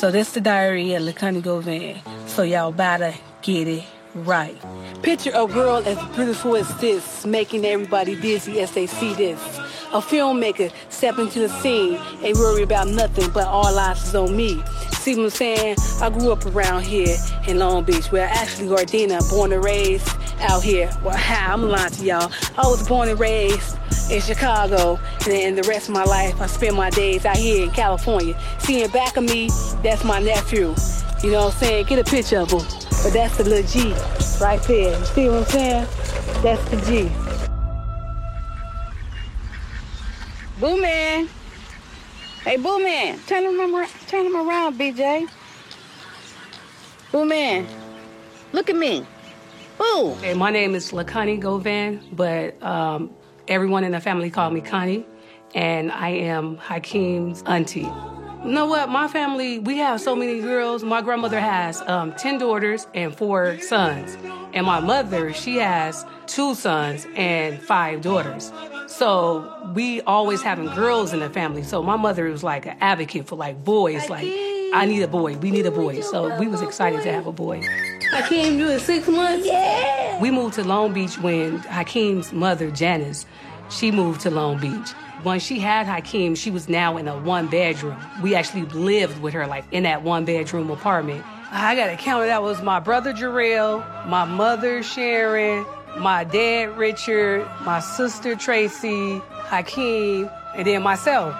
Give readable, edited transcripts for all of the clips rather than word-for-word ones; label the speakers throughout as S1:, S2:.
S1: So this the diary of LaConnie Govan. So y'all better get it right. Picture a girl as beautiful as this, making everybody dizzy as they see this. A filmmaker step into the scene, ain't worry about nothing, but all eyes is on me. See what I'm saying? I grew up around here in Long Beach, where actually Gardena, born and raised out here. Well, I'm lying to y'all. I was born and raised in Chicago, and the rest of my life, I spent my days out here in California. Seeing back of me, that's my nephew. You know what I'm saying? Get a picture of him. But that's the little G right there. You see what I'm saying? That's the G. Boo Man. Hey, Boo Man. Turn him around, BJ. Boo Man. Look at me. Boo. Hey, my name is LaConnie Govan, but everyone in the family called me Connie, and I am Hakeem's auntie. You know what? My family, we have so many girls. My grandmother has 10 daughters and 4 sons. And my mother, she has 2 sons and 5 daughters. So we always having girls in the family. So my mother was like an advocate for like boys. Like, I need a boy. We need a boy. So we was excited to have a boy. Hakeem, you in 6 months? Yeah. We moved to Long Beach when Hakeem's mother, Janice, she moved to Long Beach. When she had Hakeem, she was now in a 1-bedroom. We actually lived with her, like, in that 1-bedroom apartment. I got to count it. That was my brother, Jarrell, my mother, Sharon, my dad, Richard, my sister, Tracy, Hakeem, and then myself.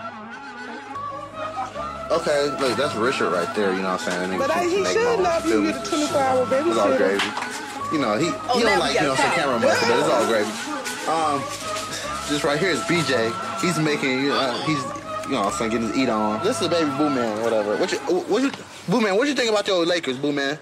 S2: Okay, look, that's Richard right there, you know what I'm saying?
S3: But he should love you get a 24-hour babysitter.
S2: It's all gravy. You know, he don't like, you know, some camera muscle, but it's all gravy. This right here is BJ. He's making, he's, you know, getting his eat on. This is baby Boo Man, whatever. Boo Man, what you think about your Lakers, Boo Man?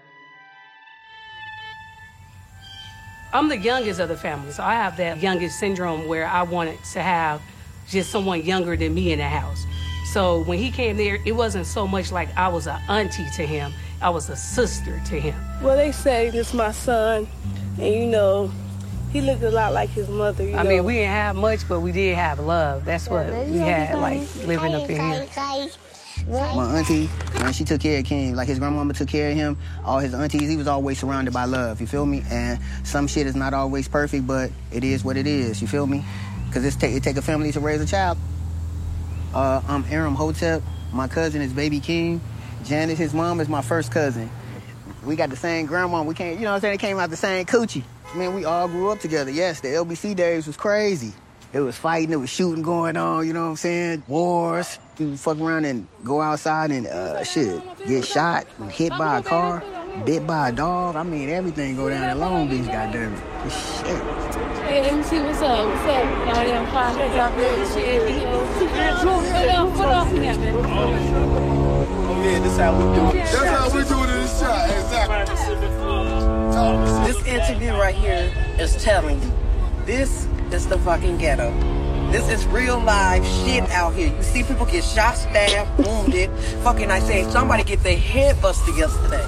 S1: I'm the youngest of the family, so I have that youngest syndrome where I wanted to have just someone younger than me in the house. So when he came there, it wasn't so much like I was an auntie to him. I was a sister to him. Well, they say this is my son, and you know, he looked a lot like his mother, you know. I mean, we didn't have much, but we did have love. That's what we had, like, living up in here.
S4: My auntie, when she took care of King, like his grandmama took care of him, all his aunties, he was always surrounded by love, you feel me? And some shit is not always perfect, but it is what it is, you feel me? Because it take a family to raise a child. I'm Aram Hotep. My cousin is Baby King. Janice, his mom, is my first cousin. We got the same grandma. We can't, you know what I'm saying? They came out the same coochie. Man, we all grew up together. Yes, the LBC days was crazy. It was fighting, it was shooting going on, you know what I'm saying? Wars. We would fuck around and go outside and, get shot, hit by a car, bit by a dog. I mean, everything go down in Long Beach, goddammit. Shit.
S1: Hey, let me see what's up. What's up? Y'all damn fine. What else we got, man?
S2: Oh, yeah, this how we do it. That's how we do it in this shot. Exactly.
S3: This interview right here is telling you, this is the fucking ghetto. This is real live shit out here. You see people get shot, stabbed, wounded. Fucking, I say, somebody get their head busted yesterday.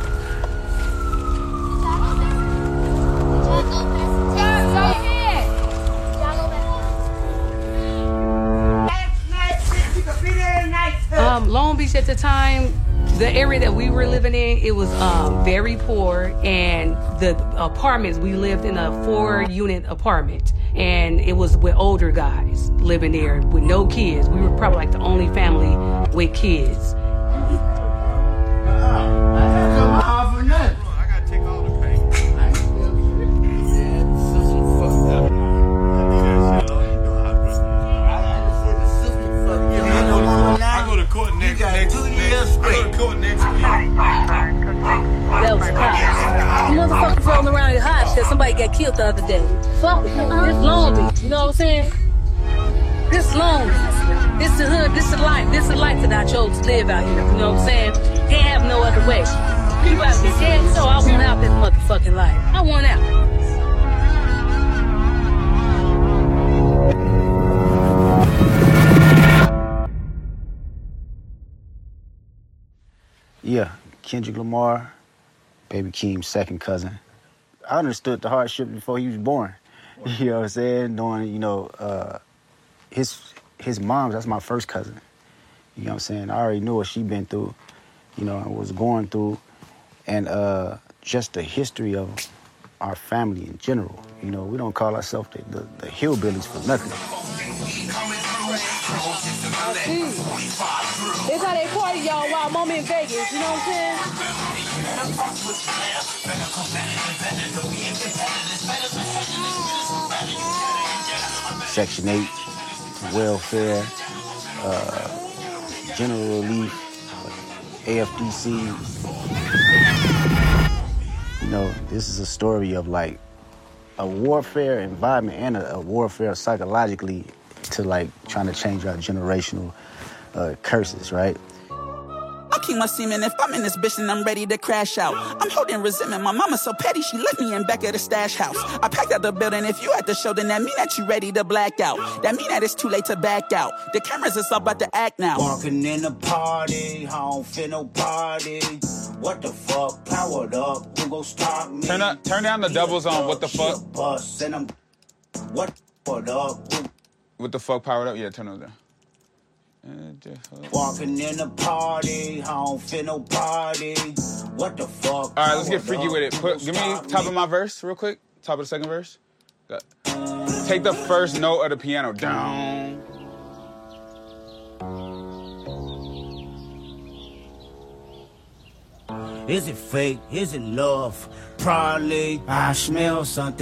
S1: Long Beach at the time, the area that we were living in, it was very poor, and the apartments, we lived in a 4-unit apartment, and it was with older guys living there with no kids. We were probably like the only family with kids. That was hot. Motherfuckers rolling around in hot shit. Somebody got killed the other day. Fuck it. This Long Beach. You know what I'm saying? This Long Beach. This the hood. This the life. This the life that I chose to live out here. You know what I'm saying? Can't have no other way. People have to be dead, so I want out this motherfucking life. I want out.
S4: Yeah, Kendrick Lamar, Baby Keem's second cousin. I understood the hardship before he was born. You know what I'm saying? Knowing, you know, his mom, that's my first cousin. You know what I'm saying? I already knew what she been through.
S5: you know, I was going through, and just the history of our family in general. You know, we don't call ourselves the hillbillies for nothing.
S6: It's how they party, y'all, while I'm in Vegas, you know what I'm saying?
S5: Section 8, welfare, general relief, AFDC. You know, this is a story of like a warfare environment and a warfare psychologically to like trying to change our generational curses, right?
S7: I keep my semen if I'm in this bitch and I'm ready to crash out. I'm holding resentment. My mama's so petty, she left me in back of the stash house. I packed out the building. If you at the show, then that mean that you ready to black out. That mean that it's too late to back out. The cameras is all about to act now.
S8: Walking in the party, I don't feel no party. What the fuck? Powered up, who gon' stop me?
S9: Turn down the doubles on what the fuck.
S8: Bus and I'm what up?
S9: What the fuck powered up? Yeah, turn those down.
S8: Walking in the party, I don't feel no party. What the fuck?
S9: All right, let's get freaky with it. Give me top of my verse real quick. Top of the second verse. Take the first note of the piano down.
S8: Is it fake? Is it love? Probably. I smell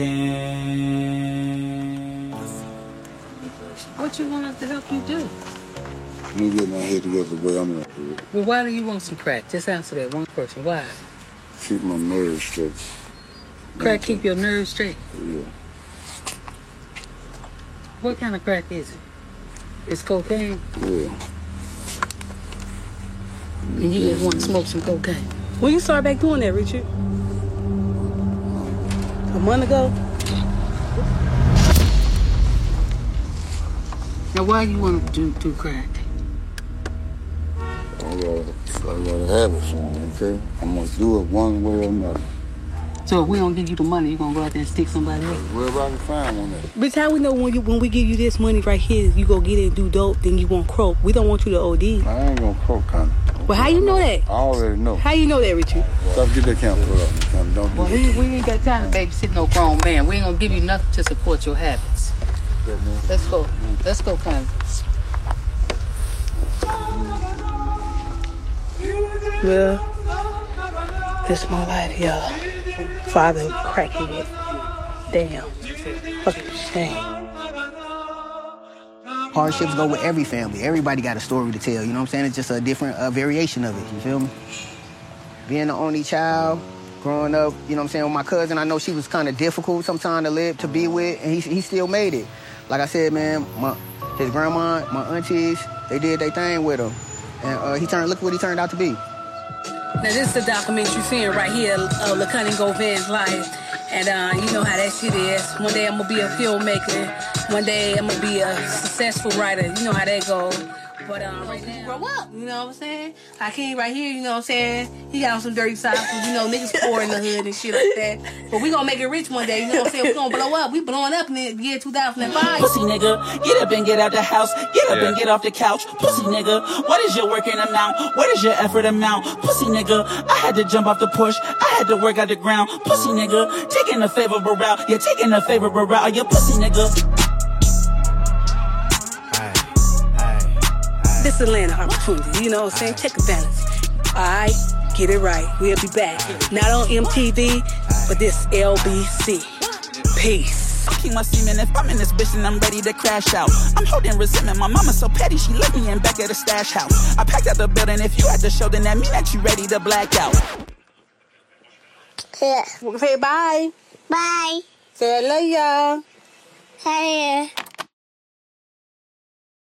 S8: something.
S6: What you want us to help you do?
S10: I'm getting my head together the way I'm gonna do it.
S6: Well, why do you want some crack? Just answer that one question. Why?
S10: Keep my nerves straight.
S6: Crack keep your nerves straight?
S10: Yeah.
S6: What kind of crack is it? It's cocaine?
S10: Yeah.
S6: And you just want to smoke some cocaine? When you start back doing that, Richard? A month ago? Now, why you want to do crack?
S10: I gotta have it for me, okay? I'm gonna do it one way or another.
S6: So if we don't give you the money, you gonna go out there and stick somebody else?
S10: Wherever I can find one at.
S6: Bitch, how we know when we give you this money right here, you go get it and do dope, then you won't croak? We don't want you to OD.
S10: I ain't gonna croak, Connie.
S6: Well, how you know that?
S10: I already know.
S6: How you know that, Richard?
S10: Stop, get that camera put up. Don't do
S6: Well, we ain't got time to babysit no grown man. We ain't gonna give you nothing to support your habits. Let's go. Let's go, Connie. Well, this is my life, y'all. Father cracking it. Damn. Fucking shame.
S4: Hardships go with every family. Everybody got a story to tell, you know what I'm saying? It's just a different variation of it, you feel me? Being the only child, growing up, you know what I'm saying, with my cousin, I know she was kind of difficult sometimes to be with, and he still made it. Like I said, man, his grandma, my aunties, they did their thing with him. And look what he turned out to be.
S6: Now, this is the document you're seeing right here, LaCunning Govan's life. And you know how that shit is. One day I'm going to be a filmmaker. One day I'm going to be a successful writer. You know how that goes. But right now, grow up, you know what I'm saying? Hakeem right here, you know what I'm saying? He got some dirty sides, you know, niggas poor in the hood and shit like that. But we gonna make it rich one day, you know what I'm saying? We gonna blow up. We blowing up in the year 2005.
S7: Pussy nigga, get up and get out the house. Get up and get off the couch. Pussy nigga, what is your working amount? What is your effort amount? Pussy nigga, I had to jump off the porch. I had to work out the ground. Pussy nigga, taking a favorable route. You're taking a favorable route. You pussy nigga.
S6: This Atlanta opportunity, you know what I'm saying? Take advantage. All right, get it right. We'll be back. Not on MTV, but this LBC. Peace.
S7: I keep my semen if I'm in this bitch and I'm ready to crash out. I'm holding resentment. My mama's so petty, she left me in back of the stash house. I packed out the building. If you at the show, then that mean that you ready to black out.
S6: Yeah. Say bye.
S11: Bye.
S6: Say I love y'all.
S11: Hey.